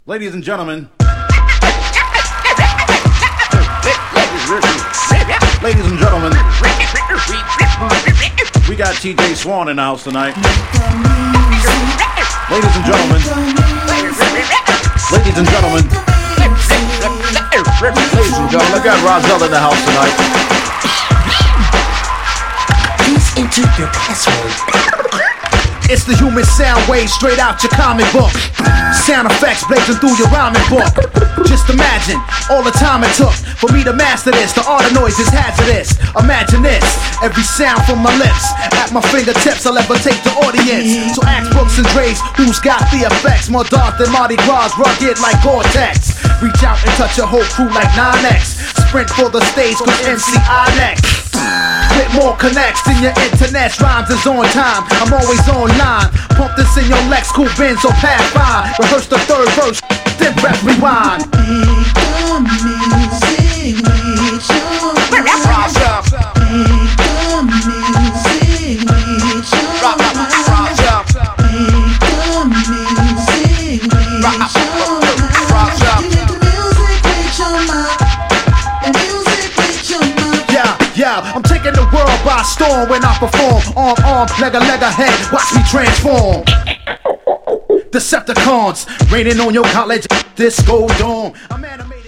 Ladies and gentlemen. Ladies and gentlemen. We got TJ Swan in the house tonight. Ladies and gentlemen. Ladies and gentlemen. Ladies and gentlemen. I got Rozelle in the house tonight. Please enter your password. It's the human sound wave straight out your comic book. Sound effects blazing through your rhyming book. Just imagine all the time it took for me to master this. The art of noise is hazardous. Imagine this, every sound from my lips. At my fingertips I'll levitate the audience. So ask Brooks and Dre's who's got the effects. More dark than Mardi Gras, rugged like Gore-Tex. Reach out and touch your whole crew like 9X. Sprint for the stage cause MCI next. With more connects than your internet. Rhymes is on time, I'm always online. Pump this in your Lex, cool Benz or Path 5. Rehearse the third verse, then rap rewind. Make the music with your mind. Make the music with your mind. Make the music with your mind. You make the music with your mind. The music with your mind. Yeah, I'm taking the world by storm when I perform. Arm, leg head, watch me transform. Decepticons, raining on your college disco dome. I'm animated.